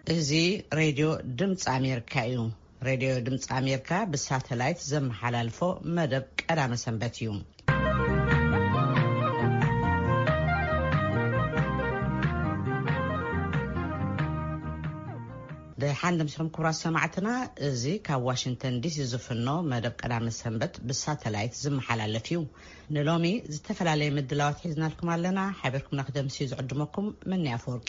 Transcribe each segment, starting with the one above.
እዚ ሬድዮ ድምጽ ኣሜሪካ እዩ። ሬድዮ ድምጽ ኣሜሪካ ብሳተላይት ዘመሓላልፎ መደብ ቀዳመ ሰንበት እዩ። ብሓንደም ስኹም ክብራት ሰማዕትና እዚ ካብ ዋሽንግተን ዲሲ ዝፍኖ መደብ ቀዳመ ሰንበት ብሳተላይት ዘመሓላለፍ እዩ። ንሎሚ ዝተፈላለዩ ምድላዋት ሒዝናልኩም ኣለና። ሓበርኩም ንክደምሲ ዝዕድመኩም መን ያፈወርቄ።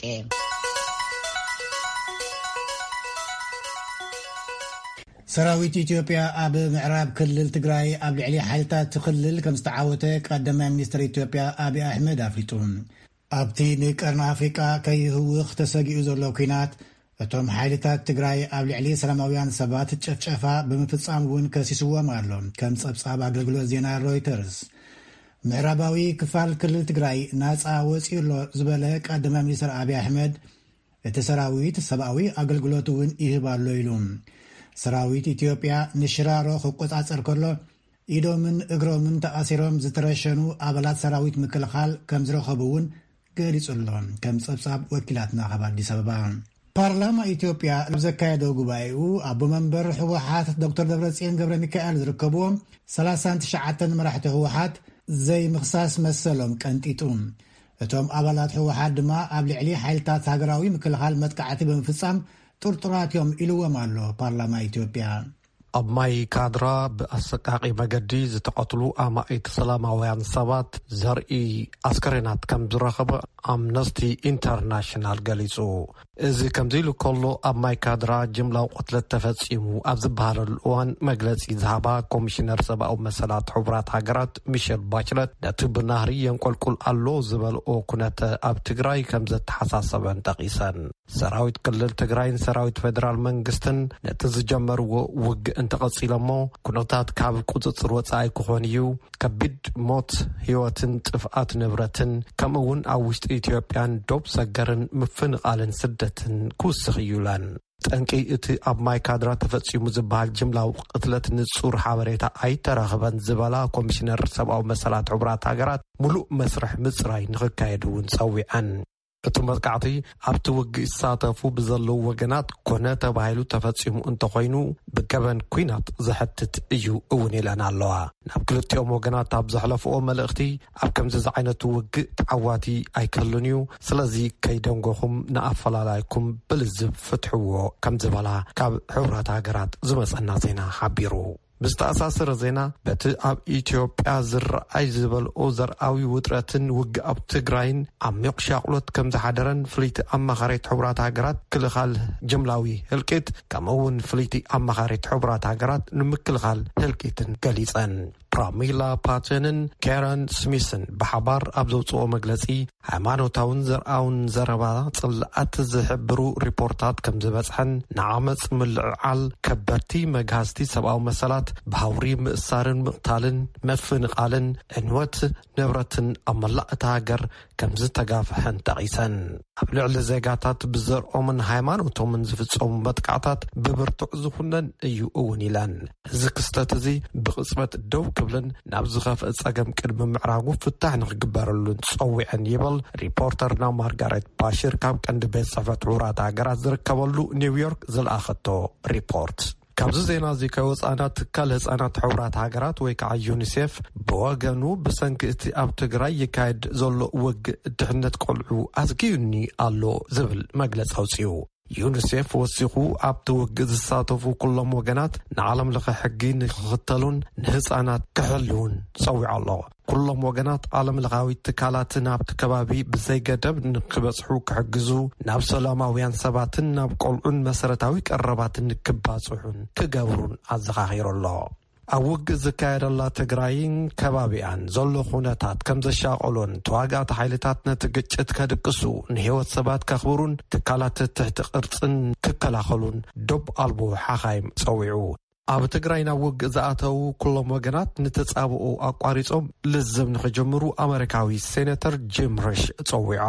ሰራዊት ኢትዮጵያ ኣብ ምዕራብ ክልል ትግራይ ኣብ ልዕሊ ሓይልታት ክልል ከም ዝተዓወተ ቀዳማይ ሚኒስትር ኢትዮጵያ አብይ አሕመድ ኣፍሊጡ። ኣብቲ ንቀርኒ ኣፍሪቃ ከይህውኽ ተሰጊኡ ዘሎ ኩናት እቶም ሓይልታት ትግራይ ኣብ ልዕሊ ሰላማውያን ሰባት ጨፍጨፋ ብምፍጻም እውን ከሲስዎም ኣሎ። ከም ጸብጻብ ኣገልግሎት ዜና ሮይተርስ ምዕራባዊ ክፋል ክልል ትግራይ ናጻ ወፂሎ ዝበለ ቀዳማይ ሚኒስትር አብይ አሕመድ እቲ ሰራዊት ሰብኣዊ ኣገልግሎት እውን ይህባሎ ኢሉ ሰራዊት ኢትዮጵያ ንሽራሮ ክቆጻጸር ከሎ ኢዶምን እግሮምን ተኣሲሮም ዝተረሸኑ ኣባላት ሰራዊት ምክልኻል ከም ዝረኸቡ እውን ገሊጹሎ። ከም ጸብጻብ ወኪላትና ካብ ኣዲስ ኣበባ ፓርላማ ኢትዮጵያ ኣብ ዘካየደ ጉባኤኡ ኣቦ መንበር ህወሓት ዶክተር ደብረጽዮን ገብረ ሚካኤል ዝርከብዎም 39 መራሕቲ ህወሓት ዘይምኽሳስ መሰሎም ቀንጢጡ። እቶም ኣባላት ህወሓት ድማ ኣብ ልዕሊ ሓይልታት ሃገራዊ ምክልኻል መጥቃዕቲ ብምፍጻም ጥርጥራት እዮም ኢልዎም ኣሎ ፓርላማ ኢትዮጵያ። ኣብ ማይ ካድራ ብኣሰቃቂ መገዲ ዝተቀትሉ ኣማኢት ሰላማውያን ሰባት ዘርኢ ኣስከሬናት ከም ዝረኸበ ኣምነስቲ ኢንተርናሽናል ገሊጹ። እዚ ከምዚ ኢሉ ከሎ ኣብ ማይ ካድራ ጅምላዊ ቅትለት ተፈጺሙ ኣብ ዝበሃለሉ እዋን መግለጺ ዝሃባ ኮሚሽነር ሰብኣዊ መሰላት ሕቡራት ሃገራት ሚሸል ባችለት ነቲ ብናህሪ የንቆልቁል ኣሎ ዝበልኦ ኩነተ ኣብ ትግራይ ከም ዘተሓሳሰበን ጠቒሰን። ሰራዊት ክልል ትግራይን ሰራዊት ፌደራል መንግስትን ነቲ ዝጀመርዎ ውግእ እንተቐጺሎሞ ኩነታት ካብ ቁፅፅር ወጻኢ ክኾን እዩ ከቢድ ሞት ህይወትን ጥፍኣት ንብረትን ከምኡውን ኣብ ውሽጢ ኢትዮጵያን ዶብ ሰገርን ምፍንቓልን ስደትን ክውስኽ እዩለን። ጠንቂ እቲ ኣብ ማይ ካድራ ተፈጺሙ ዝበሃል ጅምላዊ ቅትለት ንጹር ሓበሬታ ኣይተረኸበን ዝበላ ኮሚሽነር ሰብኣዊ መሰላት ሕቡራት ሃገራት ሙሉእ መስርሕ ምጽራይ ንኽካየድ እውን ጸዊዐን። እቲ መጥቃዕቲ ኣብቲ ውግእ ዝሳተፉ ብዘለዉ ወገናት ኮነ ተባሂሉ ተፈጺሙ እንተኾይኑ ብገበን ኩናት ዘሕትት እዩ እውን ኢለን ኣለዋ። ናብ ክልቲኦም ወገናት ኣብ ዘሕለፍኦ መልእኽቲ ኣብ ከምዚ ዓይነቱ ውግእ ተዓዋቲ ኣይክህሉን እዩ፣ ስለዚ ከይደንጎኹም ንኣፈላላይኩም ብልዝብ ፍትሕዎ ከም ዝበላ ካብ ሕቡራት ሃገራት ዝመጸና ዜና ሓቢሩ። ብዝተኣሳሰረ ዜና በቲ ኣብ ኢትዮጵያ ዝረኣይ ዝበልኦ ዘርኣዊ ውጥረትን ውግእ ኣብ ትግራይን ዓሚቕ ሻቅሎት ከም ዝሓደረን ፍልይቲ ኣማኻሪት ሕቡራት ሃገራት ክልኻል ጅምላዊ ህልቂት ከምኡውን ፍልይቲ ኣማኻሪት ሕቡራት ሃገራት ንምክልኻል ህልቂትን ገሊጸን። ፕራሚላ ፓተንን ካረን ስሚስን ብሓባር ኣብ ዘውፅኦ መግለጺ ሃይማኖታውን ዘርኣውን ዘረባ ጽልኣት ዝሕብሩ ሪፖርታት ከም ዝበጽሐን ንዓመፅ ምልዕዓል ከበድቲ መግሃዝቲ ሰብኣዊ መሰላት ብሃውሪ ምእሳርን ምቕታልን መፍንቓልን ዕንወት ንብረትን ኣብ መላእ እታ ሃገር ከም ዝተጋፍሐን ጠቒሰን። ኣብ ልዕሊ ዜጋታት ብዘርኦምን ሃይማኖቶምን ዝፍጸሙ መጥቃዕታት ብብርቱዕ ዝኹነን እዩ እውን ኢለን። እዚ ክስተት እዚ ብቕጽበት ደው ክብልን ናብ ዝኸፍአ ጸገም ቅድሚ ምዕራጉ ፍታሕ ንኽግበረሉን ጸዊዐን ይብል ሪፖርተርና ማርጋሬት ባሽር ካብ ቀንዲ ቤት ጽሕፈት ሕቡራት ሃገራት ዝርከበሉ ኒውዮርክ ዝለኣኸቶ ሪፖርት። ካብዚ ዜና እዚ ከወፃና ትካል ህፃናት ሕቡራት ሃገራት ወይ ከዓ ዩኒሴፍ ብወገኑ ብሰንኪ እቲ ኣብ ትግራይ ይካየድ ዘሎ ውግእ ድሕነት ቆልዑ ኣዝጊዩኒ ኣሎ ዝብል መግለፂ ኣውፅኡ። ዩኒሴፍ ወሲኹ ኣብቲ ውግእ ዝሳተፉ ኩሎም ወገናት ንዓለም ለኸ ሕጊ ንክኽተሉን ንህፃናት ክሕልውን ፀዊዑ ኣሎ። ኩሎም ወገናት ዓለም ለኻዊ ትካላትን ኣብቲ ከባቢ ብዘይገደብ ንክበጽሑ ክሕግዙ ናብ ሰላማውያን ሰባትን ናብ ቆልዑን መሰረታዊ ቀረባትን ክባጽሑን ክገብሩን ኣዘኻኺሩ ኣሎ። ኣብ ውግእ ዝካየደላ ትግራይን ከባቢያን ዘሎ ኩነታት ከም ዘሻቀሎን ተዋጋእቲ ሓይልታት ነቲ ግጭት ከድቅሱ ንህይወት ሰባት ከኽብሩን ትካላት ትሕቲ ቅርጽን ክከላኸሉን ዶብ ኣልቦ ሓኻይም ፀዊዑ። ኣብ ትግራይ ናብ ውግእ ዝኣተው ኩሎም ወገናት ንተጻብኡ ኣቋሪጾም ልዝብ ንኽጅምሩ ኣሜሪካዊ ሴኔተር ጂም ሪሽ ፀዊዖም።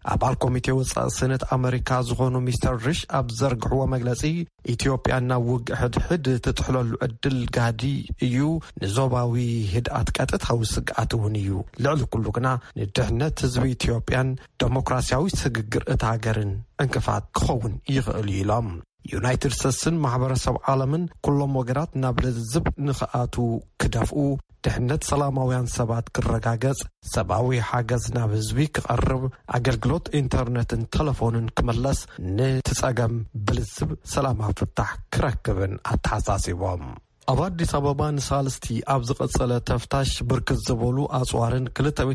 ኣባል ኮሚቴ ወጻኢ ሰነት ኣሜሪካ ዝኾኑ ሚስተር ሪሽ ኣብ ዘርግሕዎ መግለጺ ኢትዮጵያና ውግእ ሕድሕድ ትጥሕለሉ ዕድል ጋዲ እዩ ንዞባዊ ህድኣት ቀጥታዊ ስግኣት እውን እዩ ልዕሊ ኩሉ ግና ንድሕነት ህዝቢ ኢትዮጵያን ዴሞክራሲያዊ ስግግር እታ ሃገርን እንቅፋት ክኸውን ይኽእል ኢሎም ዩናይትድ ስቴትስን ማሕበረሰብ ዓለምን ኩሎም ወገራት ናብ ልዝብ ንኽኣቱ ክደፍኡ ድሕነት ሰላማውያን ሰባት ክረጋገጽ ሰብኣዊ ሓገዝ ናብ ህዝቢ ክቐርብ ኣገልግሎት ኢንተርኔትን ቴሌፎንን ክመለስ ንትጸገም ብልዝብ ሰላማዊ ፍታሕ ክረክብን ኣተሓሳሲቦም ኣብ አዲስ አበባ ንሳልስቲ ኣብ ዝቐጸለ ተፍታሽ ብርክት ዝበሉ ኣጽዋርን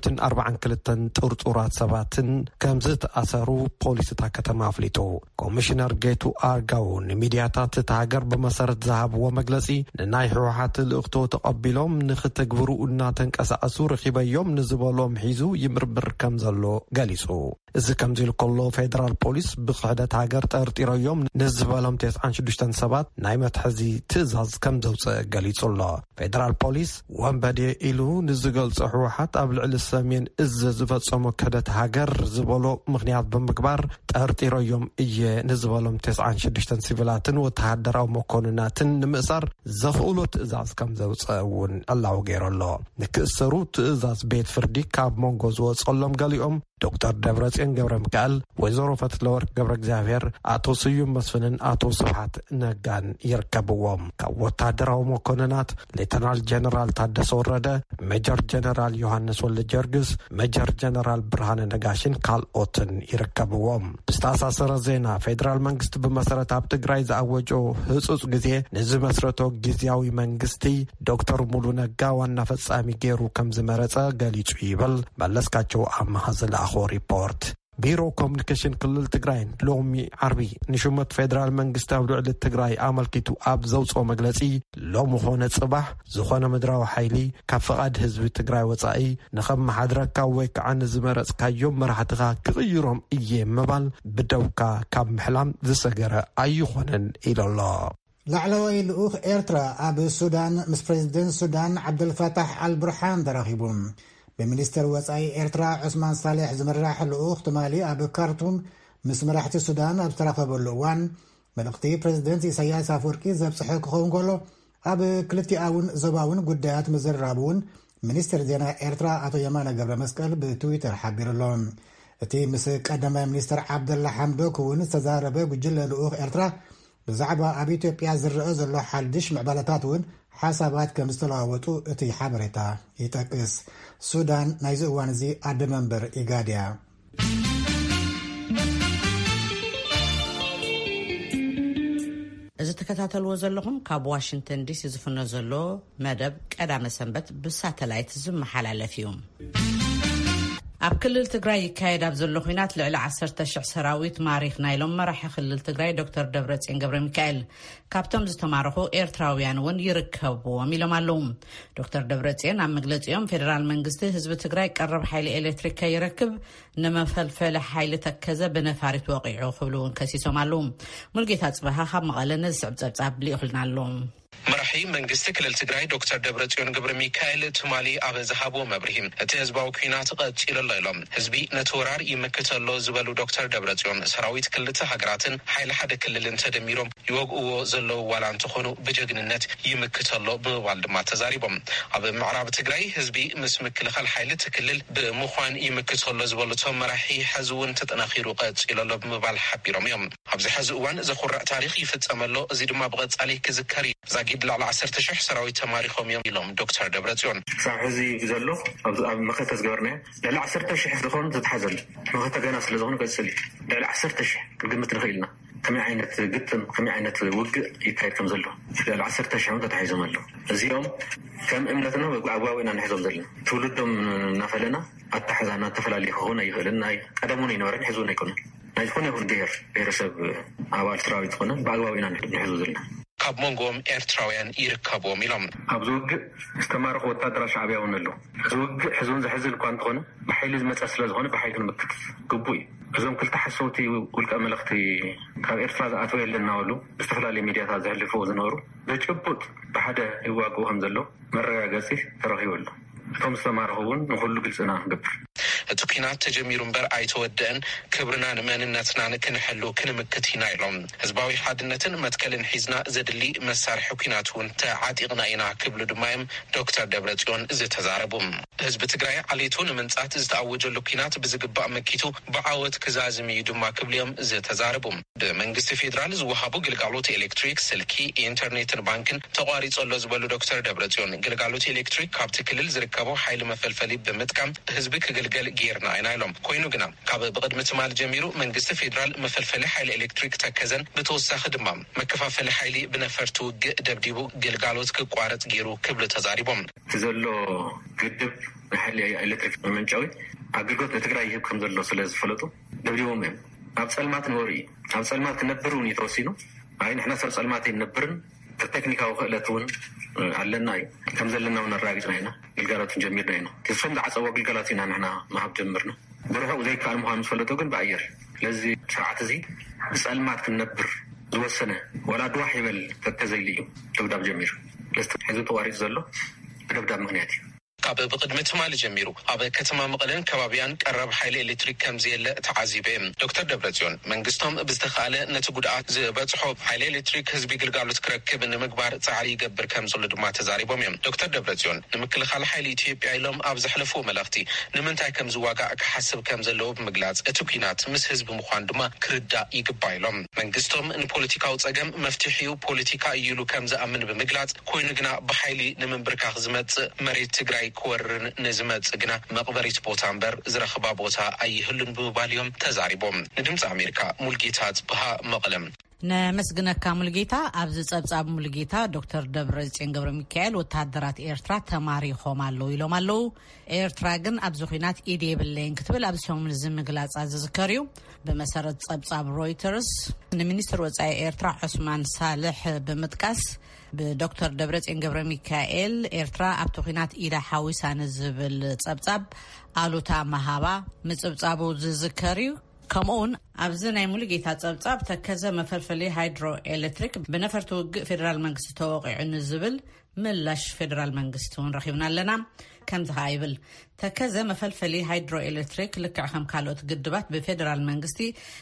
242 ጥርጡራት ሰባትን ከም ዝተኣሰሩ ፖሊስታ ከተማ ኣፍሊጡ ኮሚሽነር ጌቱ ኣርጋው ንሚድያታት ተሃገር ብመሰረት ዝሃብዎ መግለጺ ንናይ ህወሓት ልእኽቶ ተቐቢሎም ንኽትግብሩ እናተንቀሳቐሱ ረኺበዮም ንዝበሎም ሒዙ ይምርምር ከም ዘሎ ገሊጹ እዚ ከምዚ ኢሉ ከሎ ፌደራል ፖሊስ ብክሕደት ሃገር ጠርጢሮዮም ንዝበሎም 96 ሰባት ናይ መትሕዚ ትእዛዝ ከም ዘውፅእ ገሊጹሎ ፌደራል ፖሊስ ወንበዴ ኢሉ ንዝገልጾ ህወሓት ኣብ ልዕሊ ሰሜን እዝ ዝፈጸሞ ክሕደት ሃገር ዝበሎ ምክንያት ብምግባር ጠርጢሮዮም እየ ንዝበሎም 96 ሲቪላትን ወተሃደራዊ መኮንናትን ንምእሳር ዘኽእሎ ትእዛዝ ከም ዘውፅእ እውን ዕላው ገይረሎ ንክእሰሩ ትእዛዝ ቤት ፍርዲ ካብ መንጎ ዝወጸሎም ገሊኦም ዶክተር ደብረጽዮን ገብረ ሚካኤል ወይዘሮ ፈትለወርቅ ገብረ እግዚአብሔር አቶ ስዩም መስፍንን አቶ ስብሐት ነጋን ይርከብዎም ካብ ወታደራዊ መኮንናት ሌተናል ጀነራል ታደሰ ወረደ ሜጀር ጀነራል ዮሐንስ ወልደጀርግስ ሜጀር ጀነራል ብርሃነ ነጋሽን ካልኦትን ይርከብዎም ብስታሳሰረ ዜና ፌደራል መንግስቲ ብመሰረት ኣብ ትግራይ ዝኣወጆ ህጹጽ ግዜ ንዝመስረቶ ጊዜያዊ መንግስቲ ዶክተር ሙሉ ነጋ ዋና ፈጻሚ ገይሩ ከም ዝመረጸ ገሊጹ ይብል መለስካቸው ኣማሃዘላ ሪፖርት ቢሮ ኮሙኒኬሽን ክልል ትግራይ ሎሚ ዓርቢ ንሽመት ፌደራል መንግስቲ ኣብ ልዕሊ ትግራይ ኣመልኪቱ ኣብ ዘውፅኦ መግለጺ ሎሚ ኾነ ጽባሕ ዝኾነ ምድራዊ ሓይሊ ካብ ፈቓድ ህዝቢ ትግራይ ወጻኢ ንኸመሓድረካ ወይ ከዓ ንዝመረጽካዮም መራሕትኻ ክቕይሮም እየ ምባል ብደውካ ካብ ምሕላም ዝሰገረ ኣይኾነን ኢሎሎ ላዕለዋይ ልኡኽ ኤርትራ ኣብ ሱዳን ምስ ፕሬዚደንት ሱዳን ዓብደልፈታሕ አልቡርሃን ተራኺቦም بمنستر وصاي إرترا عثمان صالح زمراح الأخت مالي أبو كارتون مسمرحة السودان أبترافة باللوان ملقتي بريزيدنت إساياس أفوركي زب صحيق خونغولو أبو كلتي آون زباون قدات مزرابون منستر دينا إرترا أتو يمانا قبل مسكال بتويتر حبير اللون تي مسك أدما منستر عبد الله حمدوك ونستزاربه بجل الأخ إرترا بزعبا أبيتو بياز الرئيز اللو حالدش معبالتاتون حسابات كمستلاوتو اتي حبرتا يتاكس سودان نايزو وانزي عد منبر إيغاديا إذا تكتاتلو زلهم كاب واشنطن دي سي زفنو زلو مدب قدام سنبت بساتلايت زم حلال فيهم ኣብ ክልል ትግራይ ይካየድ ኣብ ዘሎ ኩናት ልዕሊ 10,000 ሰራዊት ማሪኽና ኢሎም መራሒ ክልል ትግራይ ዶክተር ደብረጽዮን ገብረ ሚካኤል ካብቶም ዝተማረኹ ኤርትራውያን እውን ይርከብዎም ኢሎም ኣለዉ ዶክተር ደብረጽዮን ኣብ መግለጺኦም ፌደራል መንግስቲ ህዝቢ ትግራይ ቀረብ ሓይሊ ኤሌክትሪክ ከይረክብ ንመፈልፈለ ሓይሊ ተከዘ ብነፋሪት ወቂዑ ክብሉን ከሲሶም ኣለዉ ሙልጌታ ጽባሃ ካብ መቐለ ንዝስዕብ ጸብጻብ ሊኢኹልና ኣሎ መራሒ መንግስቲ ክልል ትግራይ ዶክተር ደብረጽዮን ገብረ ሚካኤል ትማሊ ኣብ ዝሃቦ መብርሂም እቲ ህዝባዊ ኩናት ቀፂሉ ኢሎም ህዝቢ ነተወራር ይምክተሎ ዝበሉ ዶክተር ደብረጽዮን ሰራዊት ክልተ ሃገራትን ሓይሊ ሓደ ክልልን ተደሚሮም ይወግእዎ ዘለው ዋላ እንትኾኑ ብጀግንነት ይምክተሎ ብምባል ድማ ተዛሪቦም ኣብ ምዕራብ ትግራይ ህዝቢ ምስ ምክልኻል ሓይሊ ትክልል ብምዃን ይምክተሎ ዝበሉቶም መራሒ ሕዝውን ተጠናኺሩ ቀፂሉ ብምባል ሓቢሮም እዮም ኣብዚ ሕዚ እዋን ዘኹርዕ ታሪኽ ይፍጸመሎ እዚ ድማ ብቐጻሊ ክዝከር زاجيد لعل 10,000 سراوي تماريخهم يوم دكتور دبرتيون صاحبي بزلو أب مخته زجرنا لعل 10,000 زخون تتحزن مخته جناس لزخون قصلي لعل 10,000 قمة نخيلنا كم عينة قطن كم عينة وق يكايد كم زلو لعل 10,000 تتحزم له اليوم كم إملتنا وعواوينا نحزم زلنا تولدهم نفلنا التحزن تفلالي هنا يفلنا قدموني نورن حزونا يكون يكون غير سب أول سراوي تكون بعواوينا نحزم زلنا ካብ ሞንጎም ኤርትራውያን ይርከብዎም ኢሎም ኣብ ዝውግእ ዝተማረኹ ወታደራዊ ሻዕብያ እውን ኣሎ ዝውግእ ሕዝቡን ዝሕዝል እኳ እንትኾነ ብሓይሊ ዝመፀ ስለ ዝኾነ ብሓይሊ ንምክት ግቡእ እዩ እዞም ክልተ ሓሰውቲ ውልቀ መልእኽቲ ካብ ኤርትራ ዝኣተው የለና በሉ ብዝተፈላለዩ ሚድያታት ዘሕልፍዎ ዝነበሩ ብጭቡጥ ብሓደ ይዋግኡ ከም ዘሎ መረጋገፂ ተረኺቡ ኣሎ እቶም ዝተማረኹ እውን ንኩሉ ግልፅና ንገብር እቱኪናት ተጀሚሩ እምበር አይተወደን ክብርና መንነትና ንክንሕሉ ክንምክትና ኢሎም ህዝባዊ ሓድነትን መትከልን ሒዝና ዘድሊ መሳርሒ ኩናቱን ተዓጢቅና ኢና ክብሉ ድማዮም ዶክተር ደብረጽዮን ዝተዛረቡም ህዝቢ ትግራይ ዓሌቱን መንጻት ዝተአወጀሉ ኩናት ብዝግባእ መኪቱ በዓወት ክዛዝም ድማ ክብልዮም ዝተዛረቡም በመንግስት ፌደራል ዝወሃቡ ግልጋሎት ኤሌክትሪክ ስልኪ ኢንተርኔትን ባንክን ተቋሪጾሎ ዝበሉ ዶክተር ደብረጽዮን ግልጋሎት ኤሌክትሪክ ካብቲ ክልል ዝርከቡ ኃይል መፈልፈሊ በመጥቃም ህዝቢ ክግልገል ጌርና ኢና ኢሎም ኮይኑ ግና ካብ በቅድሚ ትማል ጀሚሩ መንግስት ፌደራል መፈልፈሊ ኃይል ኤሌክትሪክ ተከዘን ብተወሳኺ ድማ መከፋፈሊ ኃይሊ ብነፈርቲ ውግእ ደብዲቡ ግልጋሎት ክቋረጽ ጌሩ ክብሉ ተዛሪቦም ዘሎ ግድብ ኃይል ኤሌክትሪክ መመንጫዊ አገልግሎት ለትግራይ ይህብ ከም ዘሎ ስለዝፈለጡ ደብዲቦም እዮም ኣብ ጸልማት ንወሪ ኣብ ጸልማት ክነብሩን የተወሲኑ አይ ንሕና ሰብ ጸልማት ይነብርን ቴክኒካዊ ክእለቱን ኣለና ከም ዘለና ወነራግጽና ኢና ግልጋሎትን ጀሚርና ኢና ተስፈም ዝዓጸወ ግልጋሎት ኢና ንሕና ማሃብ ጀምርና ብርሑቅ ዘይከኣል ምዃኑ ዝፈለጡ ግን ብኣየር ለዚ ስርዓት እዚ ጸልማት ክነብር ዝወሰነ ወላ ድዋሕ ይበል ተተዘይሊ እዩ ደብዳብ ጀሚሩ ለስተ ሕዝቢ ተዋሪጽ ዘሎ ደብዳብ ምክንያት እዩ ካብ በቅድሚ ትማል ጀሚሩ ኣብ ከተማ መቀለን ከባቢያን ቀረብ ኃይል ኤሌክትሪክ ከም ዘየለ ተዓዚበም ዶክተር ደብረጽዮን መንግስቶም ብዝተኻለ ነቲ ጉድኣት ዝበጽሖ ኃይል ኤሌክትሪክ ህዝቢ ግልጋሎት ክረክብ ንምግባር ጻዕሪ ይገብር ከም ዘሎ ድማ ተዛሪቦም እዮም ዶክተር ደብረጽዮን ንምክልኻል ኃይል ኢትዮጵያ ኢሎም ኣብ ዘሕለፉ መልእኽቲ ንምንታይ ከም ዝዋጋእ ክሓስብ ከም ዘለዎ ብምግላጽ እቲ ኩናት ምስ ህዝቢ ምዃን ድማ ክርዳእ ይግባእ ኢሎም መንግስቶም ንፖለቲካዊ ጸገም መፍትሒኡ ፖለቲካ እይሉ ከም ዝኣምን ብምግላጽ ኮይኑ ግና ብኃይሊ ንምንብርካኽ ዝመጽእ መሬት ትግራይ ክወርን ንዝመጽእ ግና መቅበሪት ቦታ እምበር ዝረኽባ ቦታ ኣይህሉን ብምባል እዮም ተዛሪቦም ንድምፂ ኣሜሪካ ሙልጌታ ጽብሃ መቐለም ነመስግነካ ሙልጌታ ኣብዚ ጸብጻብ ሙልጌታ ዶክተር ደብረጽዮን ገብረ ሚካኤል ወታደራት ኤርትራ ተማሪኾም ኣለዉ ኢሎም ኣለዉ ኤርትራ ግን ኣብዚ ኩናት ኢድ የብለይን ክትብል ኣብ ሰሙን ዝምግላጻ ዝዝከር እዩ ብመሰረት ጸብጻብ ሮይተርስ ንሚኒስትር ወጻኢ ኤርትራ ዑስማን ሳልሕ ብምጥቃስ ብዶክተር ደብረጽዮን ገብረ ሚካኤል ኤርትራ ኣብቲ ኩናት ኢዳ ሓዊሳ ንዝብል ጸብጻብ ኣሉታ መሃባ ምጽብጻቡ ዝዝከር እዩ ከምኡውን ኣብዚ ናይ ሙሉጌታ ጸብጻብ ተከዘ መፈልፈሊ ሃይድሮ ኤሌክትሪክ ብነፈርቲ ውግእ ፌደራል መንግስቲ ተወቂዑ ንዝብል ምላሽ ፌደራል መንግስቲ እውን ረኺብና ኣለና ከምዚ ይብል ተከዘ መፈልፈሊ ሃይድሮ ኤሌክትሪክ ልክዕ ከም ካልኦት ግድባት ብፌደራል መንግስቲ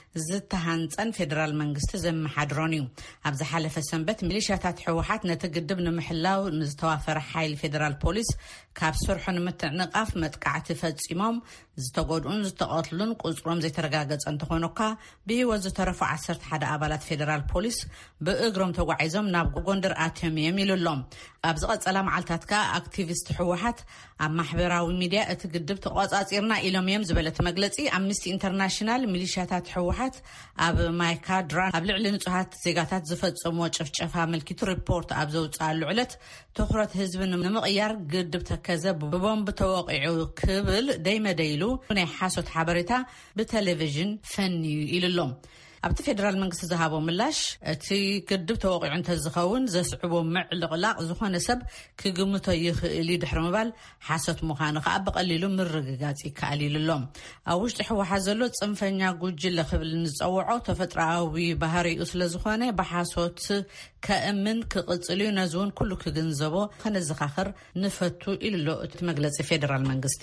ዝተሃንጸን ፌደራል መንግስቲ ዘመሓድሮን እዩ ኣብዚ ሓለፈ ሰንበት ሚሊሻታት ሕወሓት ነቲ ግድብ ንምሕላው ንዝተዋፈረ ሓይሊ ፌደራል ፖሊስ ካብ ስርሑ ንምትዕንቃፍ መጥቃዕቲ ፈጺሞም ዝተጎድኡን ዝተቐትሉን ቁጽሮም ዘይተረጋገጸ እንተኾይኑካ ብህይወት ዝተረፉ 11 ኣባላት ፌደራል ፖሊስ ብእግሮም ተጓዒዞም ናብ ጎንደር ኣትዮም እዮም ኢሉሎም ኣብ ዝቐጸላ መዓልታት ከ ኣክቲቪስት ሕወሓት ኣብ ማሕበራዊ ሚድያ እቲ ግድብ ተቆጻጺርና ኢሎም እዮም ዝበለት መግለጺ ኣምነስቲ ኢንተርናሽናል ሚሊሻታት ሕወሓት ኣብ ማይካድራ ኣብ ልዕሊ ንጹሃት ዜጋታት ዝፈጸምዎ ጭፍጨፋ መልኪቱ ሪፖርት ኣብ ዘውጽኣሉ ዕለት ትኹረት ህዝቢ ንምቕያር ግድብ ተከዘ ብቦምብ ተወቂዑ ክብል ደይመደይሉ ናይ ሓሶት ሓበሬታ ብቴሌቪዥን ፈንዩ ኢሉሎም ኣብቲ ፌደራል መንግስቲ ዝሃቦ ምላሽ እቲ ግድብ ተወቂዑ እንተዝኸውን ዘስዕቦ ምዕልቕላቕ ዝኾነ ሰብ ክግምቶ ይኽእል ድሕሪ ምባል ሓሶት ምዃኑ ከዓ ብቐሊሉ ምርግጋጽ ይከኣል ኢሉሎም ኣብ ውሽጢ ሕወሓት ዘሎ ጽንፈኛ ጉጅለ ክብል ንዝፀውዖ ተፈጥሮኣዊ ባህሪኡ ስለ ዝኾነ ብሓሶት ከእምን ክቕጽል እዩ ነዚ እውን ኩሉ ክግንዘቦ ከነዘኻኽር ንፈቱ ኢሉሎ እቲ መግለጺ ፌደራል መንግስቲ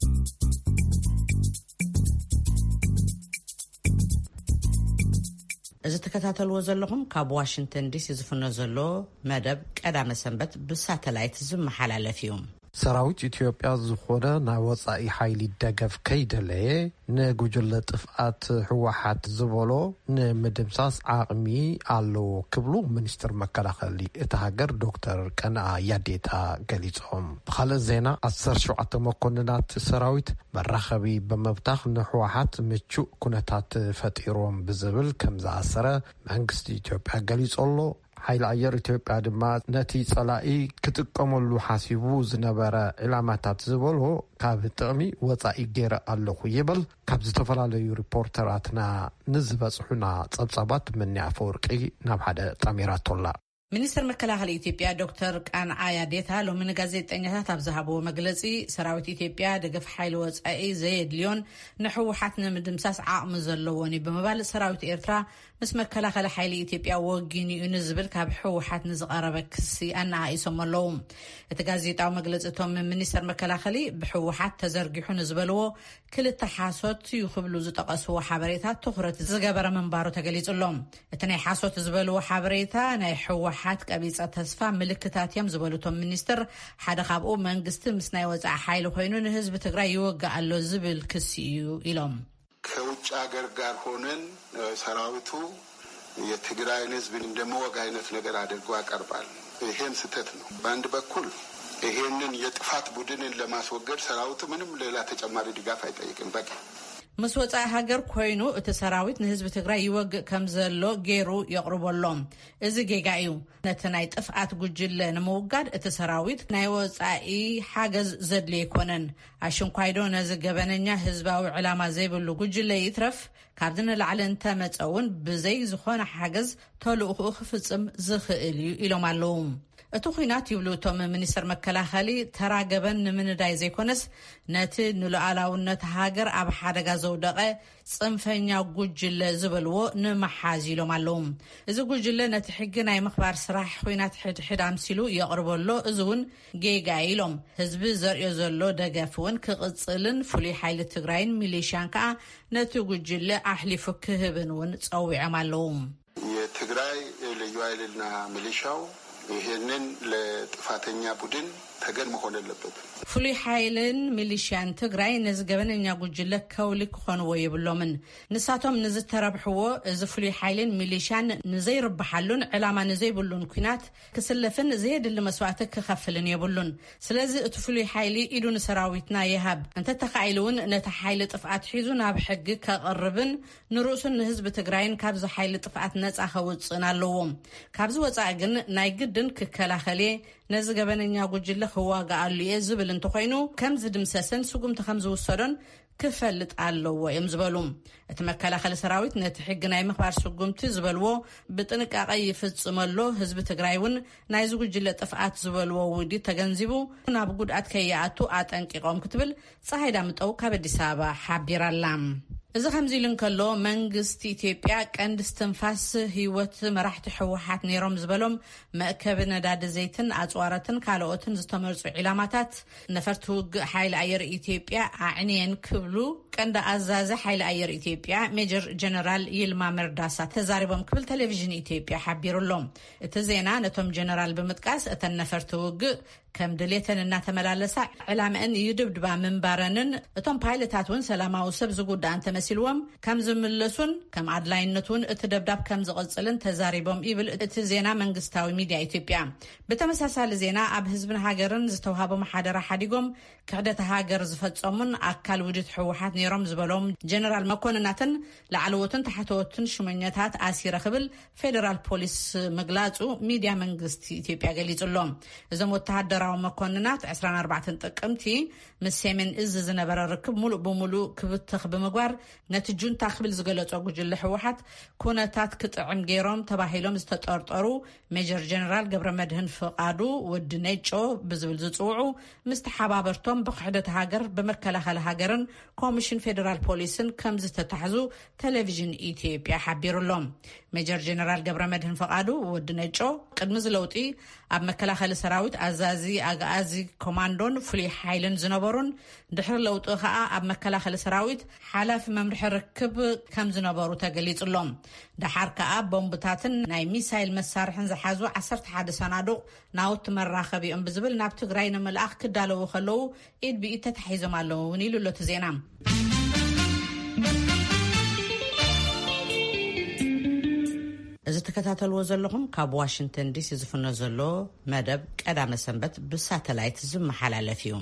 እዚ ተከታተልዎ ዘለኹም ካብ ዋሽንግተን ዲሲ ዝፍኖ ዘሎ መደብ ቀዳመ ሰንበት ብሳተላይት ዝመሓላለፍ እዩ ሰራዊት ኢትዮጵያ ዝኾነ ናይ ወጻኢ ሓይሊ ደገፍ ከይደለየ ንጉጅለ ጥፍኣት ሕወሓት ዝበሎ ንምድምሳስ ዓቕሚ ኣለዎ ክብሉ ሚኒስትር መከላኸሊ እቲ ሃገር ዶክተር ቀነዓ ያዴታ ገሊጾም ብኻልእ ዜና 17 መኮንናት ሰራዊት መራኸቢ በመብታኽ ንሕወሓት ምቹእ ኩነታት ፈጢሮም ብዝብል ከም ዝኣሰረ መንግስቲ ኢትዮጵያ ገሊጾሎ ሓይሊ ኣየር ኢትዮጵያ ድማ ነቲ ጸላኢ ክጥቀመሉ ሓሲቡ ዝነበረ ዕላማታት ዝበሎ ካብ ጥቕሚ ወጻኢ ገይረ ኣለኹ ይብል ካብ ዝተፈላለዩ ሪፖርተራትና ንዝበጽሑና ጸብጻባት መን ኣፈወርቂ ናብ ሓደ ጣሚራቶላ ሚኒስትር መከላኸሊ ኢትዮጵያ ዶክተር ቃንዓያ ዴታ ሎሚ ንጋዜጠኛታት ኣብ ዝሃብዎ መግለፂ ሰራዊት ኢትዮጵያ ደገፍ ሓይሊ ወፃኢ ዘየድልዮን ንሕወሓት ንምድምሳስ ዓቕሚ ዘለዎን ብምባል ሰራዊት ኤርትራ ምስ መከላኸሊ ሓይሊ ኢትዮጵያ ወጊኑ እዩ ንዝብል ካብ ሕወሓት ንዝቐረበ ክሲ ኣነኣኢሶም ኣለዉ። እቲ ጋዜጣዊ መግለፂቶም ሚኒስትር መከላኸሊ ብሕወሓት ተዘርጊሑ ንዝበልዎ ክልተ ሓሶት ይኽብሉ ዝጠቐስዎ ሓበሬታ ትኹረት ዝገበረ ምንባሩ ተገሊጹሎም። እቲ ናይ ሓሶት ዝበልዎ ሓበሬታ ናይ ሕወሓት ቀቢፀ ተስፋ ምልክታት እዮም ዝበሉቶም ሚኒስትር ሓደ ካብኡ መንግስቲ ምስ ናይ ወፃኢ ሓይሊ ኮይኑ ንህዝቢ ትግራይ ይወግእ ኣሎ ዝብል ክሲ እዩ ኢሎም። ከውጭ ሀገር ጋር ሆነን ሰራዊቱ የትግራይን ህዝብን እንደመወግ አይነት ነገር አድርጎ ያቀርባል። ይሄን ስህተት ነው። በአንድ በኩል ይሄንን የጥፋት ቡድንን ለማስወገድ ሰራዊቱ ምንም ሌላ ተጨማሪ ድጋፍ አይጠይቅም። በቃ ምስ ወፃኢ ሃገር ኮይኑ እቲ ሰራዊት ንህዝቢ ትግራይ ይወግእ ከም ዘሎ ገይሩ የቕርበሎም። እዚ ጌጋ እዩ። ነቲ ናይ ጥፍኣት ጉጅለ ንምውጋድ እቲ ሰራዊት ናይ ወፃኢ ሓገዝ ዘድልዮ ይኮነን። ኣሽንኳይዶ ነዚ ገበነኛ ህዝባዊ ዕላማ ዘይብሉ ጉጅለ ይትረፍ ካብዚ ንላዕሊ እንተመፀውን ብዘይ ዝኾነ ሓገዝ ተልእኽኡ ክፍፅም ዝኽእል እዩ ኢሎም ኣለዉ። እቲ ኩናት ይብሉ እቶም ሚኒስትር መከላኸሊ ተራገበን ንምንዳይ ዘይኮነስ ነቲ ንሉዓላውነት ሃገር ኣብ ሓደጋ ዘውደቐ ጽንፈኛ ጉጅለ ዝበልዎ ንመሓዝ ኢሎም ኣለዉ። እዚ ጉጅለ ነቲ ሕጊ ናይ ምኽባር ስራሕ ኩናት ሕድሕድ ኣምሲሉ የቕርበሎ እዚ እውን ጌጋ ኢሎም ህዝቢ ዘርዮ ዘሎ ደገፍ እውን ክቕፅልን ፍሉይ ሓይሊ ትግራይን ሚሊሻን ከዓ ነቲ ጉጅለ ኣሕሊፉ ክህብን እውን ፀዊዖም ኣለዉ። የትግራይ ልዩ ኃይልና ሚሊሻው ይሄንን ለጥፋተኛ ቡድን ተገን መሆን አለበት። ፍሉይ ሓይልን ሚሊሻን ትግራይ ነዚ ገበነኛ ጉጅለ ከውሊ ክኾንዎ ይብሎምን ንሳቶም ንዝተረብሕዎ እዚ ፍሉይ ሓይልን ሚሊሻን ንዘይርባሓሉን ዕላማ ንዘይብሉን ኩናት ክስለፍን ዘየድሊ መስዋዕቲ ክኸፍልን የብሉን። ስለዚ እቲ ፍሉይ ሓይሊ ኢሉ ንሰራዊትና ይሃብ እንተተኻኢሉውን ነቲ ሓይሊ ጥፍኣት ሒዙ ናብ ሕጊ ከቕርብን ንርእሱን ንህዝቢ ትግራይን ካብዚ ሓይሊ ጥፍኣት ነፃ ከውፅን ኣለዎ። ካብዚ ወፃኢ ግን ናይ ግድን ክከላኸል ነዚ ገበነኛ ጉጅለ ክዋጋኣሉ እየ ዝብል እንተኮይኑ ከም ዝድምሰስን ስጉምቲ ከም ዝውሰዶን ክፈልጥ ኣለዎ እዮም ዝበሉ። እቲ መከላኸሊ ሰራዊት ነቲ ሕጊ ናይ ምኽባር ስጉምቲ ዝበልዎ ብጥንቃቐ ይፍጽመሎ። ህዝቢ ትግራይ እውን ናይ ዝጉጅለ ጥፍኣት ዝበልዎ ውዲ ተገንዚቡ ናብ ጉድኣት ከይኣቱ ኣጠንቂቖም ክትብል ፀሓይ ዳምጠው ካብ አዲስ አበባ ሓቢራላ። እዚ ከምዚ ኢሉ እንከሎ መንግስቲ ኢትዮጵያ ቀንዲ እስትንፋስ ህይወት መራሕቲ ሕወሓት ነይሮም ዝበሎም መእከቢ ነዳዲ ዘይትን ኣፅዋረትን ካልኦትን ዝተመርፁ ዒላማታት ነፈርቲ ውግእ ሓይሊ ኣየር ኢትዮጵያ ኣዕንየን ክብሉ ቀንዲ ኣዛዚ ሓይሊ ኣየር ኢትዮጵያ ሜጀር ጀነራል ይልማ መርዳሳ ተዛሪቦም ክብል ቴሌቪዥን ኢትዮጵያ ሓቢሩሎም። እቲ ዜና ነቶም ጀነራል ብምጥቃስ እተን ነፈርቲ ውግእ ከም ድሌተን እናተመላለሳ ዕላምአን ይድብድባ ምንባረንን እቶም ፓይለታት እውን ሰላማዊ ሰብ ዝጉዳእ እንተመሲልዎም ከም ዝምለሱን ከም ኣድላይነቱን እቲ ደብዳብ ከም ዝቕፅልን ተዛሪቦም ይብል እቲ ዜና መንግስታዊ ሚድያ ኢትዮጵያ። ብተመሳሳሊ ዜና ኣብ ህዝብን ሃገርን ዝተውሃቦም ሓደራ ሓዲጎም ክሕደት ሃገር ዝፈጸሙን ኣካል ውድት ሕወሓት ነይሮም ዝበሎም ጀነራል መኮንናትን ላዕለዎትን ታሕተዎትን ሽመኛታት ኣሲረ ክብል ፌደራል ፖሊስ ምግላጹ ሚድያ መንግስቲ ኢትዮጵያ ገሊጹሎም። እዞም ወተሃደራዊ መኮንናት 24 ጥቅምቲ ምስ ሰሜን እዝ ዝነበረ ርክብ ሙሉእ ብሙሉእ ክብትኽ ብምግባር ነቲ ጁንታ ክብል ዝገለጾ ጉጅለ ሕወሓት ኩነታት ክጥዕም ገይሮም ተባሂሎም ዝተጠርጠሩ ሜጀር ጀነራል ገብረመድህን ፍቃዱ ወዲ ነጮ ብዝብል ዝጽውዑ ምስ ተሓባበርቶም ብክሕደት ሃገር ብመከላኸሊ ሃገርን ኮሚሽን ፌደራል ፖሊስን ከም ዝተታሕዙ ቴሌቪዥን ኢትዮጵያ ሓቢሩሎም። ሜጀር ጀነራል ገብረመድህን ፍቃዱ ወዲ ነጮ ቅድሚ ዝለውጢ ኣብ መከላኸሊ ሰራዊት ኣዛዚ ኣጋዚ ኮማንዶን ፍሉይ ሓይልን ዝነበሩን ድሕሪ ለውጢ ከዓ ኣብ መከላኸሊ ሰራዊት ሓላፊ መምርሒ ርክብ ከም ዝነበሩ ተገሊጹሎም። ድሓር ከዓ ቦምብታትን ናይ ሚሳይል መሳርሕን ዝሓዙ 11 ሰናዱቕ ናውቲ መራኸቢኦም ብዝብል ናብ ትግራይ ንምልኣኽ ክዳለዉ ከለዉ ኢድ ብኢድ ተታሒዞም ኣለዉ እውን ኢሉ ሎ እቲ ዜና። እዚ ተከታተልዎ ዘለኹም ካብ ዋሽንግተን ዲሲ ዝፍኖ ዘሎ መደብ ቀዳመ ሰንበት ብሳተላይት ዝመሓላለፍ እዩ።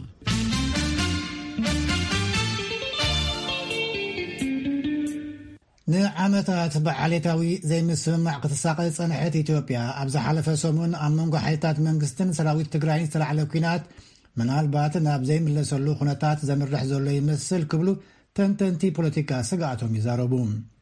ንዓመታት ብዓሌታዊ ዘይምስምማዕ ክትሳቀይ ፀንሐት ኢትዮጵያ ኣብ ዝሓለፈ ሰሙን ኣብ መንጎ ሓይልታት መንግስትን ሰራዊት ትግራይን ዝተላዕለ ኩናት ምናልባት ናብ ዘይምለሰሉ ኩነታት ዘምርሕ ዘሎ ይመስል ክብሉ ተንተንቲ ፖለቲካ ስጋኣቶም ይዛረቡ።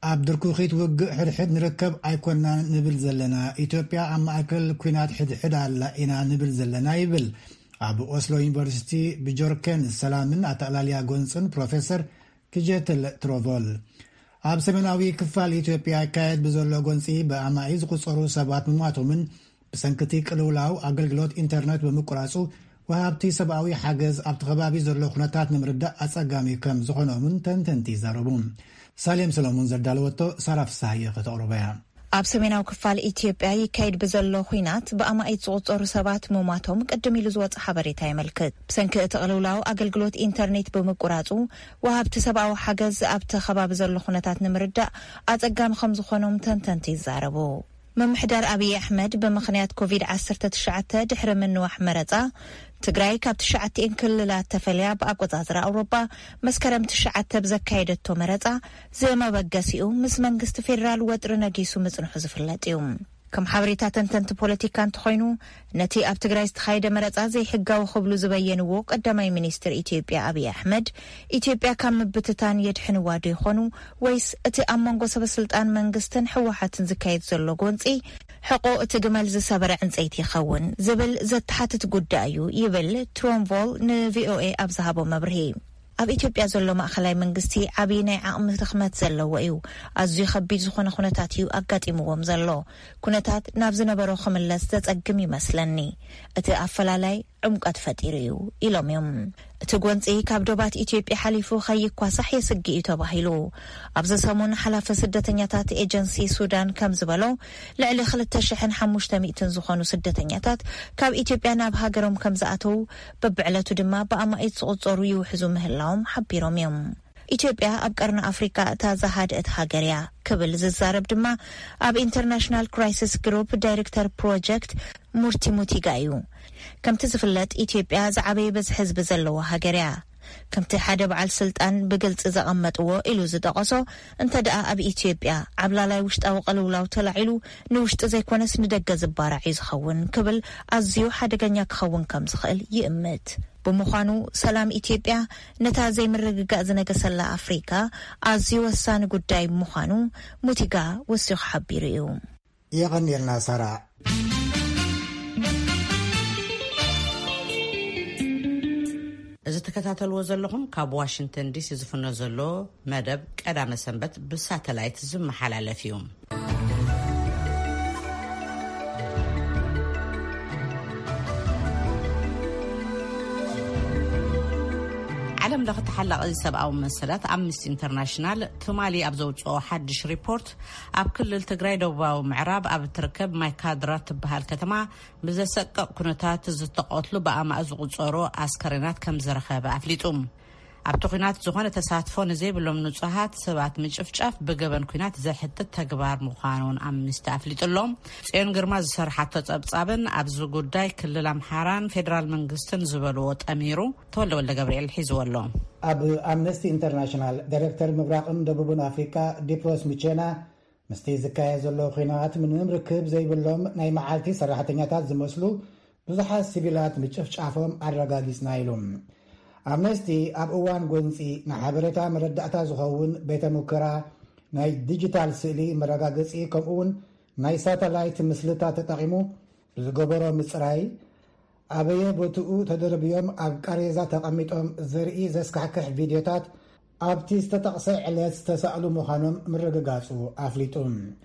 ኣብ ድርኩኺት ውግእ ሕድሕድ ንርከብ ኣይኮና ንብል ዘለና ኢትዮጵያ ኣብ ማእከል ኩናት ሕድሕድ ኣላ ኢና ንብል ዘለና ይብል ኣብ ኦስሎ ዩኒቨርሲቲ ብጆርኬን ሰላምን ኣጠቕላልያ ጎንፅን ፕሮፌሰር ክጀትል ትሮቮል ኣብ ሰሜናዊ ክፋል ኢትዮጵያ ካየድ ብዘሎ ጎንፂ ብኣማኢ ዝቁፀሩ ሰባት ምሟቶምን ብሰንክቲ ቅልውላው ኣገልግሎት ኢንተርኔት ብምቁራፁ ወሃብቲ ሰብኣዊ ሓገዝ ኣብቲ ከባቢ ዘሎ ኩነታት ንምርዳእ ኣጸጋሚ ከም ዝኾኖምን ተንተንቲ ይዛረቡ ሳሌም ሰሎሞን ዘዳለወቶ ሳራፍሳየ ከተቕርበያ ኣብ ሰሜናዊ ክፋል ኢትዮጵያ ይካየድ ብዘሎ ኩናት ብኣማኢት ዝቁፀሩ ሰባት ምሟቶም ቅድም ኢሉ ዝወፅእ ሓበሬታ ይመልክት ብሰንኪ እቲ ቅልውላው ኣገልግሎት ኢንተርኔት ብምቁራፁ ወሃብቲ ሰብኣዊ ሓገዝ ኣብቲ ከባቢ ዘሎ ኩነታት ንምርዳእ ኣጸጋሚ ከም ዝኾኖም ተንተንቲ ይዛረቡ መምሕዳር ኣብይ ኣሕመድ ብምኽንያት ኮቪድ-19 ድሕሪ ምንዋሕ መረፃ ትግራይ ካብ 9 ክልላት ተፈልያ ብኣቆጻጽራ ኣውሮፓ መስከረም 9 ብዘካየደቶ መረፃ ዘመበገሲኡ ምስ መንግስቲ ፌደራል ወጥሪ ነጊሱ ምጽንሑ ዝፍለጥ እዩ ከም ሓበሬታ ተንተንቲ ፖለቲካ እንተኾይኑ ነቲ ኣብ ትግራይ ዝተኻየደ መረፃ ዘይሕጋዊ ክብሉ ዝበየንዎ ቀዳማይ ሚኒስትር ኢትዮጵያ ኣብይ ኣሕመድ ኢትዮጵያ ካብ ምብትታን የድሕንዋ ዶ ይኾኑ ወይስ እቲ ኣብ መንጎ ሰበስልጣን መንግስትን ሕወሓትን ዝካየድ ዘሎ ጎንፂ ሕቆ እቲ ግመል ዝሰበረ ዕንፀይቲ ይኸውን ዝብል ዘተሓትት ጉዳይ እዩ ይብል ትሮንቮል ንቪኦኤ ኣብ ዝሃቦ መብርሂ ኣብ ኢትዮጵያ ዘሎ ማእኸላይ መንግስቲ ዓብይ ናይ ዓቕሚ ድኽመት ዘለዎ እዩ ኣዝዩ ከቢድ ዝኾነ ኩነታት እዩ ኣጋጢምዎም ዘሎ ኩነታት ናብ ዝነበሮ ክምለስ ዘጸግም ይመስለኒ እቲ ኣፈላላይ ዕምቀት ፈጢሩ እዩ ኢሎም እዮም እቲ ጎንፂ ካብ ዶባት ኢትዮጵያ ሓሊፉ ከይኳሳሕ የስጊ እዩ ተባሂሉ ኣብዚ ሰሙን ሓላፈ ስደተኛታት ኤጀንሲ ሱዳን ከም ዝበሎ ልዕሊ 2500 ዝኾኑ ስደተኛታት ካብ ኢትዮጵያ ናብ ሃገሮም ከም ዝኣተው በብዕለቱ ድማ ብኣማኢት ዝቁፀሩ ይውሕዙ ምህላዎም ሓቢሮም እዮም ኢትዮጵያ ኣብ ቀርኒ ኣፍሪካ እታ ዝሃድእት ሃገር እያ ክብል ዝዛረብ ድማ ኣብ ኢንተርናሽናል ክራይሲስ ግሩፕ ዳይሬክተር ፕሮጀክት ሙርቲ ሙቲጋ እዩ ከምቲ ዝፍለጥ ኢትዮጵያ ዝዓበየ በዝሒ ህዝቢ ዘለዋ ሃገር እያ ከምቲ ሓደ በዓል ስልጣን ብግልጽ ዘቐመጥዎ ኢሉ ዝጠቐሶ እንተደኣ ኣብ ኢትዮጵያ ዓብላላይ ውሽጣዊ ቅልውላው ተላዒሉ ንውሽጢ ዘይኮነስ ንደገ ዝባራዕ ዝኸውን ክብል ኣዝዩ ሓደገኛ ክኸውን ከም ዝኽእል ይእምት ብምዃኑ ሰላም ኢትዮጵያ ነታ ዘይምርግጋእ ዝነገሰላ ኣፍሪካ ኣዝዩ ወሳኒ ጉዳይ ምዃኑ ሙቲጋ ወሲኹ ሓቢሩ እዩ የቐኒልና ሳራ እዚ ተከታተልዎ ዘለኹም ካብ ዋሽንግተን ዲሲ ዝፍኖ ዘሎ መደብ ቀዳመ ሰንበት ብሳተላይት ዝመሓላለፍ እዩ ዓለም ለኸ ተሓላቕ ሰብኣዊ መሰላት ኣምነስቲ ኢንተርናሽናል ትማሊ ኣብ ዘውፅኦ ሓድሽ ሪፖርት ኣብ ክልል ትግራይ ደቡባዊ ምዕራብ ኣብ ትርከብ ማይካድራ ትበሃል ከተማ ብዘሰቀቕ ኩነታት ዝተቆትሉ ብኣማእ ዝቁፀሩ ኣስከሬናት ከም ዝረኸበ ኣፍሊጡ ኣብቲ ኩናት ዝኾነ ተሳትፎ ንዘይብሎም ንጹሃት ሰባት ምጭፍጫፍ ብገበን ኩናት ዘሕትት ተግባር ምዃኑን ኣምነስቲ ኣፍሊጡሎም ጽዮን ግርማ ዝሰርሓቶ ጸብጻብን ኣብዚ ጉዳይ ክልል ኣምሓራን ፌደራል መንግስትን ዝበልዎ ጠሚሩ ተወልደ ገብርኤል ሒዝወሎ ኣብ ኣምነስቲ ኢንተርናሽናል ዳይሬክተር ምብራቕን ደቡብን ኣፍሪካ ዲፕሮስ ሚቼና ምስቲ ዝካየድ ዘሎ ኩናት ምንም ርክብ ዘይብሎም ናይ መዓልቲ ሰራሕተኛታት ዝመስሉ ብዙሓት ሲቪላት ምጭፍጫፎም ኣረጋጊጽና ኢሎም ኣምነስቲ ኣብ እዋን ጎንፂ ንሓበሬታ መረዳእታ ዝኸውን ቤተ ሙከራ ናይ ዲጂታል ስእሊ መረጋገፂ ከምኡውን ናይ ሳተላይት ምስልታት ተጠቒሙ ዝገበሮ ምፅራይ ኣበየ ቦትኡ ተደርብዮም ኣብ ቃሬዛ ተቐሚጦም ዘርኢ ዘስካሕክሕ ቪድዮታት ኣብቲ ዝተጠቕሰ ዕለት ዝተሳእሉ ምዃኖም ምርግጋፁ ኣፍሊጡ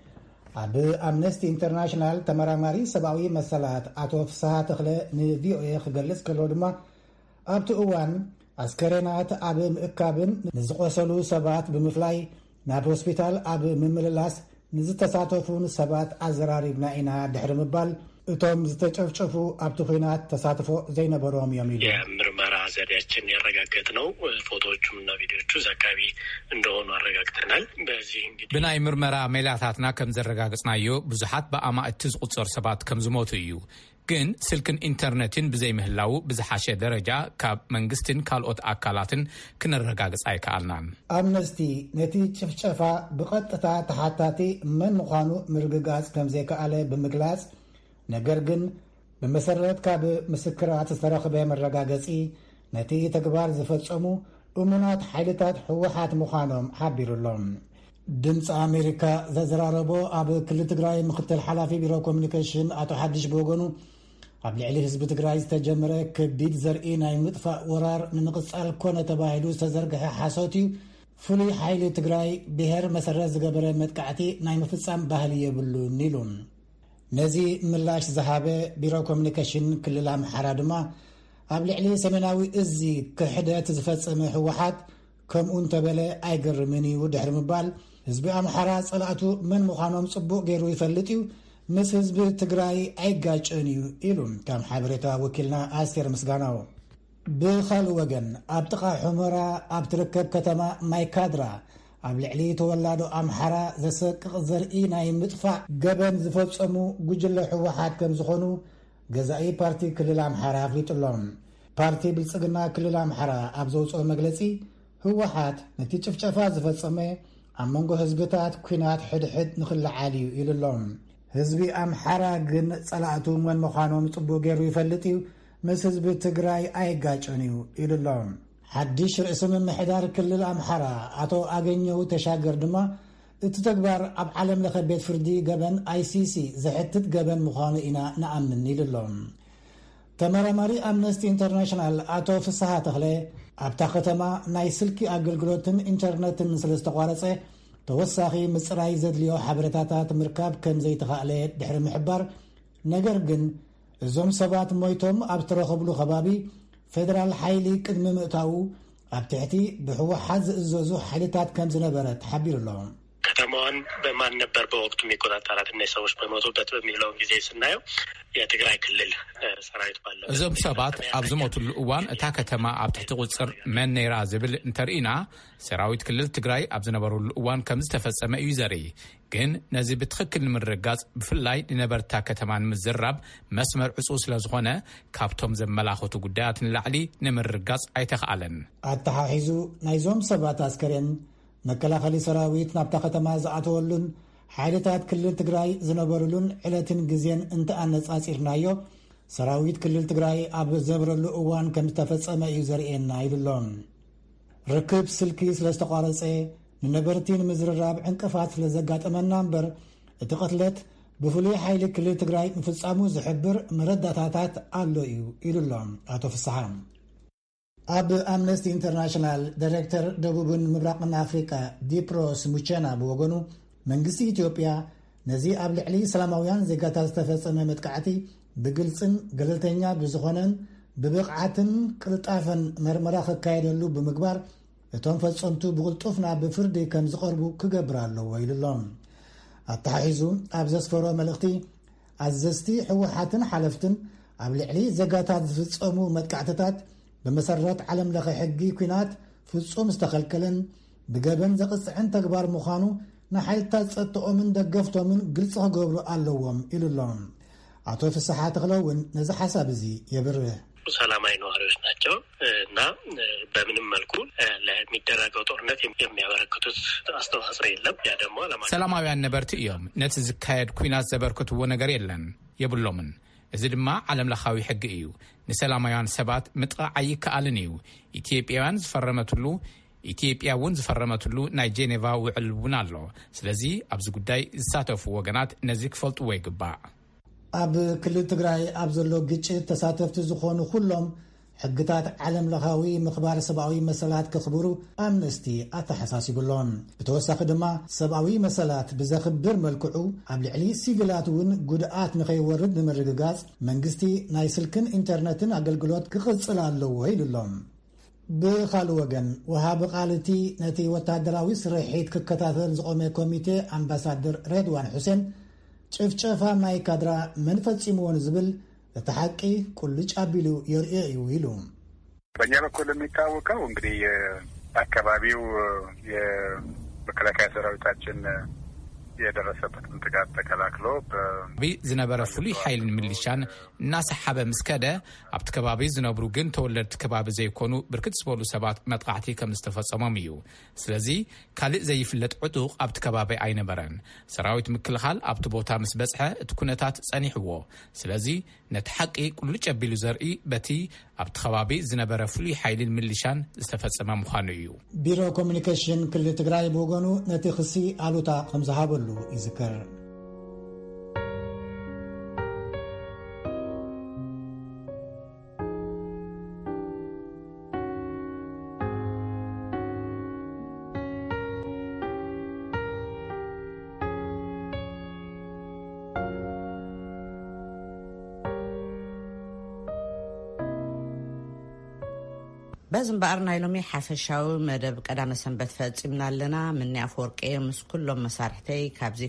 ኣብ ኣምነስቲ ኢንተርናሽናል ተመራማሪ ሰብኣዊ መሰላት ኣቶ ፍስሓ ተኽለ ንቪኦኤ ክገልጽ ከሎ ድማ ኣብቲ እዋን ኣስከሬናት ኣብ ምእካብን ንዝቆሰሉ ሰባት ብምፍላይ ናብ ሆስፒታል ኣብ ምምልላስ ንዝተሳተፉን ሰባት ኣዘራሪብና ኢና ድሕሪ ምባል እቶም ዝተጨፍጨፉ ኣብቲ ኩናት ተሳትፎ ዘይነበሮም እዮም ኢሉ የምርመራ ዘዴያችን ያረጋገጥ ነው ፎቶዎቹም እና ቪዲዮቹ ዘካቢ እንደሆኑ አረጋግጠናል በዚህ እንግዲህ ብናይ ምርመራ ሜላታትና ከም ዘረጋግጽናዮ ብዙሓት በኣማእቲ ዝቁጸሩ ሰባት ከም ዝሞቱ እዩ ግን ስልክን ኢንተርኔትን ብዘይ ምህላው ብዝሓሸ ደረጃ ካብ መንግስትን ካልኦት ኣካላትን ክንረጋግጽ ኣይከኣልናን ኣምነስቲ ነቲ ጭፍጨፋ ብቐጥታ ተሓታቲ መን ምዃኑ ምርግጋጽ ከም ዘይከኣለ ብምግላጽ ነገር ግን ብመሰረት ካብ ምስክራት ዝተረኸበ መረጋገፂ ነቲ ተግባር ዝፈጸሙ እሙናት ሓይልታት ሕወሓት ምዃኖም ሓቢሩሎም ድምፂ ኣሜሪካ ዘዘራረቦ ኣብ ክልል ትግራይ ምክትል ሓላፊ ቢሮ ኮሙኒኬሽን ኣቶ ሓድሽ በወገኑ ኣብ ልዕሊ ህዝቢ ትግራይ ዝተጀመረ ከቢድ ዘርኢ ናይ ምጥፋእ ወራር ንምቕጻል ኮነ ተባሂሉ ዝተዘርግሐ ሓሶት እዩ ፍሉይ ሓይሊ ትግራይ ብሄር መሰረት ዝገበረ መጥቃዕቲ ናይ ምፍጻም ባህሊ የብሉን ኢሉ ነዚ ምላሽ ዝሃበ ቢሮ ኮሙኒኬሽን ክልል ኣምሓራ ድማ ኣብ ልዕሊ ሰሜናዊ እዚ ክሕደት ዝፈጸመ ህወሓት ከምኡን ተበለ ኣይገርምን እዩ ድሕሪ ምባል ህዝቢ ኣምሓራ ጸላእቱ መን ምዃኖም ጽቡቕ ገይሩ ይፈልጥ እዩ ምስ ህዝቢ ትግራይ ኣይጋጭን እዩ ኢሉ ከም ሓበሬታ ወኪልና ኣስቴር ምስጋናው ብኻልእ ወገን ኣብ ጥቓ ሑመራ ኣብ ትርከብ ከተማ ማይካድራ ኣብ ልዕሊ ተወላዶ ኣምሓራ ዘሰቅቕ ዘርኢ ናይ ምጥፋእ ገበን ዝፈጸሙ ጉጅለ ህወሓት ከም ዝኾኑ ገዛኢ ፓርቲ ክልል ኣምሓራ ኣፍሊጡሎም ፓርቲ ብልጽግና ክልል ኣምሓራ ኣብ ዘውፅኦ መግለጺ ህወሓት ነቲ ጭፍጨፋ ዝፈጸመ ኣብ መንጎ ህዝብታት ኩናት ሕድሕድ ንኽልዓል እዩ ኢሉሎም ህዝቢ ኣምሓራ ግን ጸላእቱ መን ምዃኖም ጽቡቕ ገይሩ ይፈልጥ እዩ ምስ ህዝቢ ትግራይ ኣይጋጭን እዩ ኢሉሎም ሓድሽ ርእሲ ምምሕዳር ክልል ኣምሓራ ኣቶ ኣገኘው ተሻገር ድማ እቲ ተግባር ኣብ ዓለም ለኸ ቤት ፍርዲ ገበን ICC ዘሕትት ገበን ምዃኑ ኢና ንኣምን ኢሉሎም ተመራማሪ ኣምነስቲ ኢንተርናሽናል ኣቶ ፍስሓ ተኽለ ኣብታ ከተማ ናይ ስልኪ ኣገልግሎትን ኢንተርነትን ስለ ዝተቋረጸ ተወሳኺ ምጽራይ ዘድልዮ ሓበሬታታት ምርካብ ከም ዘይተኻእለ ድሕሪ ምሕባር ነገር ግን እዞም ሰባት ሞይቶም ኣብ ዝተረኸብሉ ከባቢ ፌደራል ሓይሊ ቅድሚ ምእታው ኣብ ትሕቲ ብህወሓት ዝእዘዙ ሓይልታት ከም ዝነበረ ተሓቢሩሎም ከተማዋን በማን ነበር በወቅቱ የሚቆጣጠራት እና ሰዎች በሞቱበት በሚለው ጊዜ ስናየው የትግራይ ክልል ሰራዊት ባለው እዞም ሰባት ኣብ ዝሞቱሉ እዋን እታ ከተማ ኣብ ትሕቲ ቁጽር መን ነይራ ዝብል እንተርኢና ሰራዊት ክልል ትግራይ ኣብ ዝነበሩሉ እዋን ከም ዝተፈጸመ እዩ ዘርኢ ግን ነዚ ብትክክል ንምርጋጽ ብፍላይ ንነበርታ ከተማ ንምዝራብ መስመር ዕጹ ስለ ዝኾነ ካብቶም ዘመላኽቱ ጉዳያት ንላዕሊ ንምርጋጽ ኣይተኽኣለን ኣተሓሒዙ ናይዞም ሰባት ኣስከሬን መከላኸሊ ሰራዊት ናብታ ከተማ ዝኣተወሉን ሓይልታት ክልል ትግራይ ዝነበሩሉን ዕለትን ግዜን እንተኣነጻጺርናዮ ሰራዊት ክልል ትግራይ ኣብ ዝነበረሉ እዋን ከም ዝተፈጸመ እዩ ዘርኤና ኢሉሎም ርክብ ስልኪ ስለ ዝተቋረጸ ንነበርቲ ንምዝርራብ ዕንቅፋት ስለ ዘጋጠመና እምበር እቲ ቅትለት ብፍሉይ ሓይሊ ክልል ትግራይ ምፍጻሙ ዝሕብር መረዳእታታት ኣሎ እዩ ኢሉሎም ኣቶ ፍስሓ ኣብ ኣምነስቲ ኢንተርናሽናል ዳይሬክተር ደቡብን ምብራቕን ኣፍሪቃ ዲፕሮስ ሙቼና ብወገኑ መንግስቲ ኢትዮጵያ ነዚ ኣብ ልዕሊ ሰላማውያን ዜጋታት ዝተፈጸመ መጥቃዕቲ ብግልጽን ገለልተኛ ብዝኾነን ብብቕዓትን ቅልጣፈን መርመራ ክካየደሉ ብምግባር እቶም ፈጸምቱ ብቕልጡፍ ናብ ፍርዲ ከም ዝቐርቡ ክገብር ኣለዎ ኢሉሎም ኣተሓሒዙ ኣብ ዘስፈሮ መልእኽቲ ኣዘዝቲ ሕወሓትን ሓለፍትን ኣብ ልዕሊ ዜጋታት ዝፍጸሙ መጥቃዕትታት بمسرات علم لغي حقي كينات فصوم استخلكلن بجبن زقصعن تكبار مخانو نحيلتا تصطو من دغفتو من قلصه غبرو اللوم الى አቶ ፍስሐ ተክለውን ነዚ ሐሳብ እዚ የብርህ ሰላማዊ ነዋሪዎች ናቸው እና በምንም መልኩ ለሚደረገው ጦርነት የሚያበረክቱት አስተዋጽኦ የለም ያ ደግሞ ሰላማዊያን ነበርቲ እዮም ነቲ ዝካየድ ኩናት ዘበርክትዎ ነገር የለን የብሎምን እዚ ድማ ዓለም ለኻዊ ሕጊ እዩ ንሰላማውያን ሰባት ምጥቃዕ ይከኣልን እዩ ኢትዮጵያውያን ዝፈረመትሉ ኢትዮጵያውን ዝፈረመትሉ ናይ ጄኔቫ ውዕል ውን ኣሎ ስለዚ ኣብዚ ጉዳይ ዝሳተፉ ወገናት ነዚ ክፈልጥዎ ይግባእ ኣብ ክልል ትግራይ ኣብ ዘሎ ግጭት ተሳተፍቲ ዝኾኑ ኩሎም ሕግታት ዓለም ለኻዊ ምኽባር ሰብኣዊ መሰላት ክኽብሩ ኣምነስቲ ኣተሓሳሲብሎም ብተወሳኺ ድማ ሰብኣዊ መሰላት ብዘኽብር መልክዑ ኣብ ልዕሊ ሲቪላት እውን ጉድኣት ንኸይወርድ ንምርግጋጽ መንግስቲ ናይ ስልክን ኢንተርነትን ኣገልግሎት ክቕጽል ኣለዎ ኢሉሎም ብኻልእ ወገን ወሃቢ ቃልቲ ነቲ ወታደራዊ ስርሒት ክከታተል ዝቆመ ኮሚቴ ኣምባሳደር ሬድዋን ሁሴን ጭፍጨፋ ማይካድራ መንፈጽሞን ዝብል ተሐቂ ቁልጭ አቢሉ የርኤዩ ይሉ በእኛ በኩል የሚታወቀው እንግዲህ አካባቢው የመከላከያ ሰራዊታችን የደረሰበትን ጥቃት ተከላክሎ ዝነበረ ፍሉይ ሓይልን ሚሊሻን እናሰሓበ ምስከደ ኣብቲ ከባቢ ዝነብሩ ግን ተወለድቲ ከባቢ ዘይኮኑ ብርክት ዝበሉ ሰባት መጥቃዕቲ ከም ዝተፈጸሞም እዩ። ስለዚ ካልእ ዘይፍለጥ ዕጡቕ ኣብቲ ከባቢ ኣይነበረን። ሰራዊት ምክልኻል ኣብቲ ቦታ ምስ በጽሐ እቲ ኩነታት ጸኒሕዎ። ስለዚ ነቲ ሓቂ ቁልጭ ኣቢሉ ዘርኢ በቲ ኣብቲ ከባቢ ዝነበረ ፍሉይ ሓይልን ሚሊሻን ዝተፈጸመ ምዃኑ እዩ። ቢሮ ኮሚኒኬሽን ክልል ትግራይ ብወገኑ ነቲ ክሲ ኣሉታ ከም ዝሃበሉ ይዝከር። በዝምባር ናይ ሎሚ ሓፈሻዊ መደብ ቀዳመ ሰንበት ፈጺምና ኣለና። ምንያፍ ወርቄ ምስ ኩሎም መሳርሕተይ ካብዚ